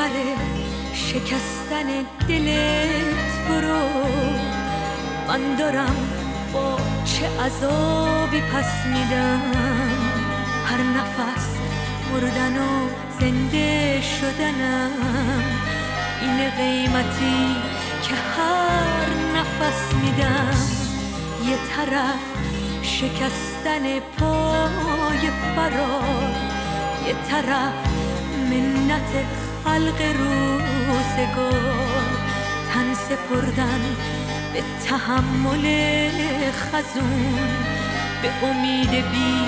کیفر شکستن دلت برو، من دارم با چه عذابی پس میدم. هر نفس مردن و زنده شدنم، این قیمتی که هر نفس میدم. یه طرف شکستن پای فرار، یه طرف منت خلق روزگار، تن سپردن به تحمل خزون، به امید بی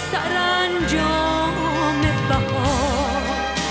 سرانجام بهار.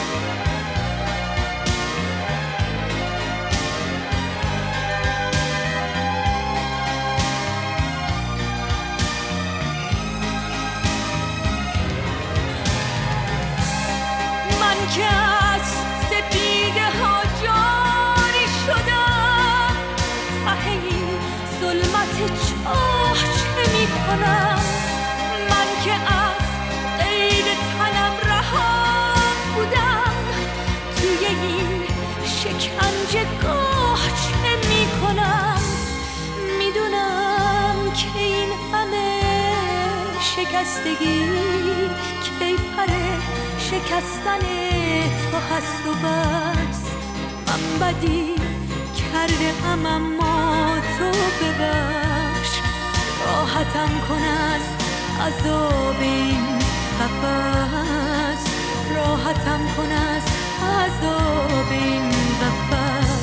من که از سپیده ها جاری شدم، ته این ظلمت چاه چه می کنم؟ من که از قید تنم رها بودم، توی این شکنجه گاه چه می کنم؟ میدونم که این همه شکستگی کیفر شکستن تو هست و بس. من بدی کرده اما تو ببخش، راحتم کن از عذاب این قفس، راحتم کن از عذاب این قفس.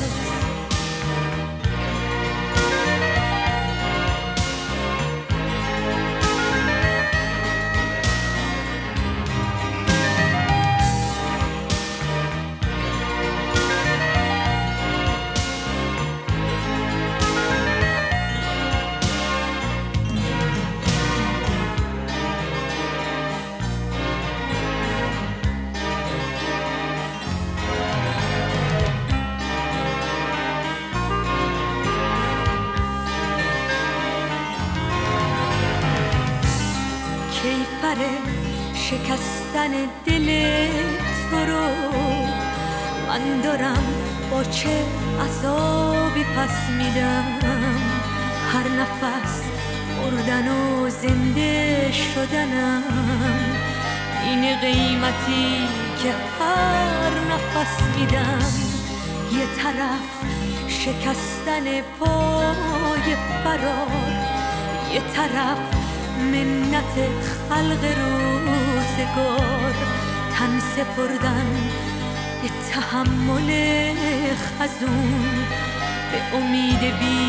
کیفر شکستن دلت برو، من دارم با چه عذابی پس میدم. هر نفس مردن و زنده شدنم، این قیمتی که هر نفس میدم. یه طرف شکستن پای فرار، یه طرف منت خلق روزگار، تن سپردن به تحمل خزون، به امید بی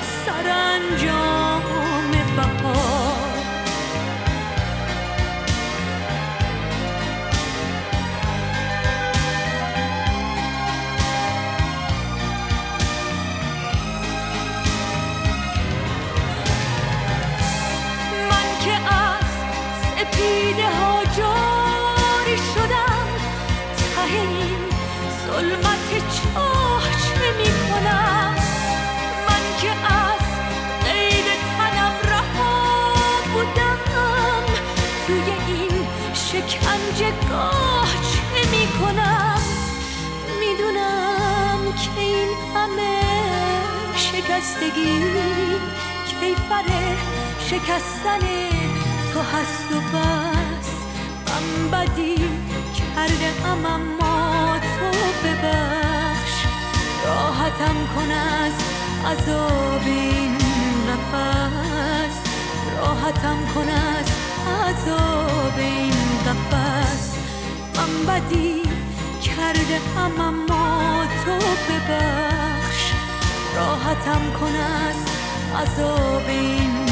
سرانجام بهار. سپیده ها جاری شدم، ته این ظلمت چاه چه می کنم؟ من که از قید تنم رها بودم، توی این شکنجه گاه چه می کنم؟ میدونم که این همه شکستگی کیفر شکستن تو هست و بس. من بدی کرده اما تو ببخش، راحتم کن از عذاب این نفس، راحتم کن از عذاب این قفس. من بدی کرده اما تو ببخش، راحتم کن از عذاب این